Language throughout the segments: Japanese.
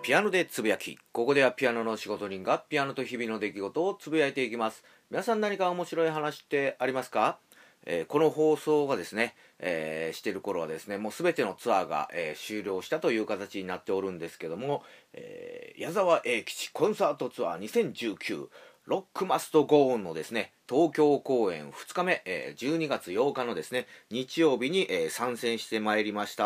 ピアノでつぶやき。ここではピアノの仕事人がピアノと日々の出来事をつぶやいていきます。皆さん何か面白い話ってありますか？この放送がですね、している頃はですね、もうすべてのツアーが、終了したという形になっておるんですけども、矢沢永吉コンサートツアー2019ロックマストゴーンのですね、東京公演2日目、12月8日のですね、日曜日に、参戦してまいりました。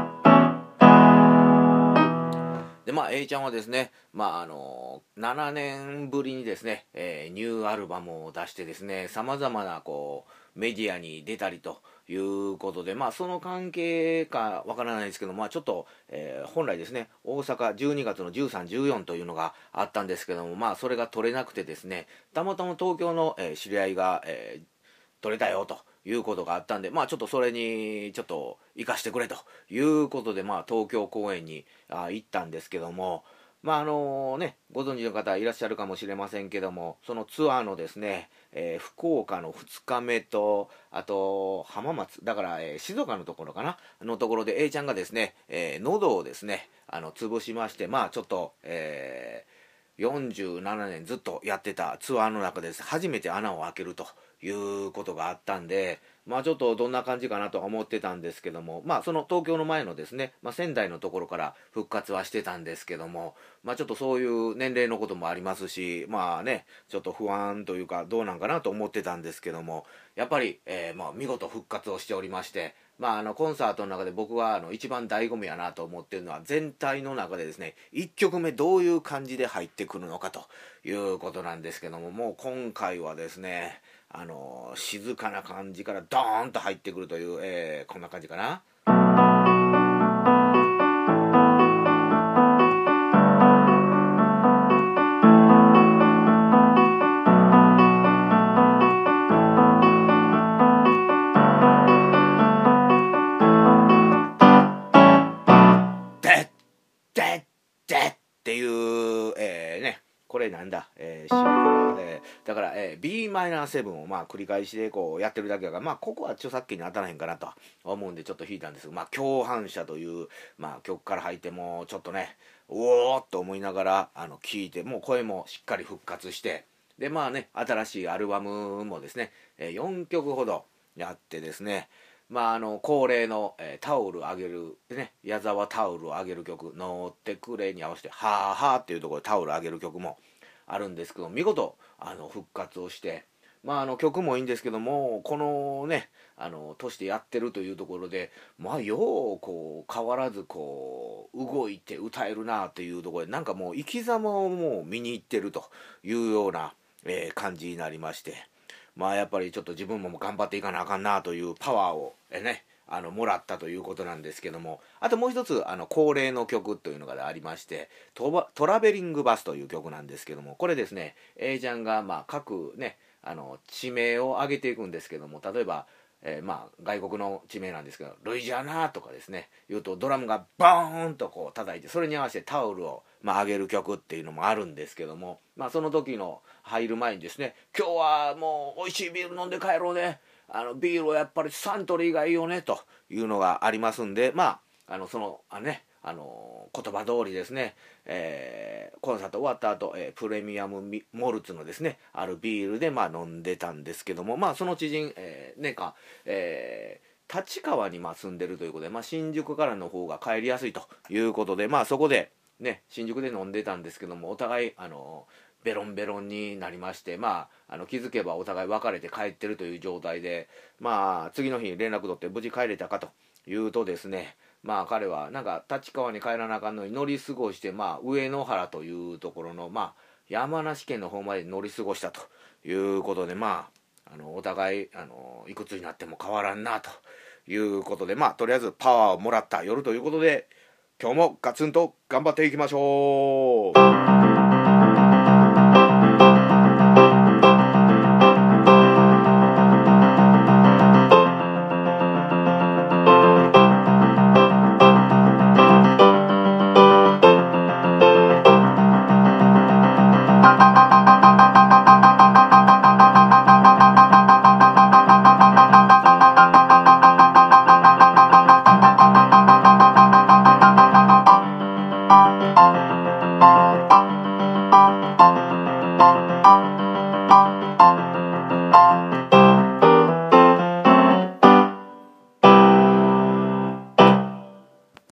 でA ちゃんはですね、7年ぶりにですね、ニューアルバムを出してですね、さまざまなメディアに出たりということで、その関係かわからないですけど、ちょっと、本来ですね、大阪12月の13、14というのがあったんですけども、それが取れなくてですね、たまたま東京の、知り合いが、取れたよということがあったんで、ちょっとそれにちょっと行かしてくれということで、東京公演に行ったんですけども、ご存知の方いらっしゃるかもしれませんけども、そのツアーのですね、福岡の2日目と、あと浜松だから、静岡のところかなのところで A ちゃんがですね、喉をですね潰しまして、ちょっと、47年ずっとやってたツアーの中で初めて穴を開けるということがあったんで、ちょっとどんな感じかなとは思ってたんですけども、その東京の前のですね、仙台のところから復活はしてたんですけども、ちょっとそういう年齢のこともありますし、ちょっと不安というかどうなんかなと思ってたんですけども、やっぱり、見事復活をしておりまして、コンサートの中で僕は一番醍醐味やなと思ってるのは、全体の中でですね、1曲目どういう感じで入ってくるのかということなんですけども、もう今回はですね、静かな感じからドーンと入ってくるという、こんな感じかな。でっていう、これなんだ、だから、Bm7 を繰り返しでやってるだけだから、ここは著作権に当たらへんかなと思うんでちょっと弾いたんですが、共犯者という、曲から入ってもちょっとね、おーっと思いながら聴いて、もう声もしっかり復活して、で新しいアルバムもですね、4曲ほどやってですね、恒例の、タオルあげるね、矢沢タオルをあげる曲乗ってくれに合わせてはーはーっていうところでタオルあげる曲もあるんですけど、見事復活をして、曲もいいんですけども、このねとしてやってるというところで、よう変わらず動いて歌えるなっていうところで、なんかもう生き様をもう見に行ってるというような、感じになりまして、やっぱりちょっと自分も頑張っていかなあかんなというパワーをもらったということなんですけども、あともう一つ恒例の曲というのがありまして、トラベリングバスという曲なんですけども、これですね A ちゃんが各ね地名を挙げていくんですけども、例えば外国の地名なんですけど、ルイジアナとかですね言うと、ドラムがバーンと叩いて、それに合わせてタオルを上げる曲っていうのもあるんですけども、その時の入る前にですね、今日はもう美味しいビール飲んで帰ろうね、ビールはやっぱりサントリーがいいよねというのがありますんで、その言葉通りですね、コンサート終わった後、プレミアムモルツのですねあるビールで飲んでたんですけども、その知人、立川に住んでるということで、新宿からの方が帰りやすいということで、そこでね新宿で飲んでたんですけども、お互いベロンベロンになりまして、気づけばお互い別れて帰ってるという状態で、次の日に連絡取って無事帰れたかというとですね、彼はなんか立川に帰らなあかんのに乗り過ごして、上野原というところの山梨県の方まで乗り過ごしたということで、お互いいくつになっても変わらんなということで、とりあえずパワーをもらった夜ということで、今日もガツンと頑張っていきましょう。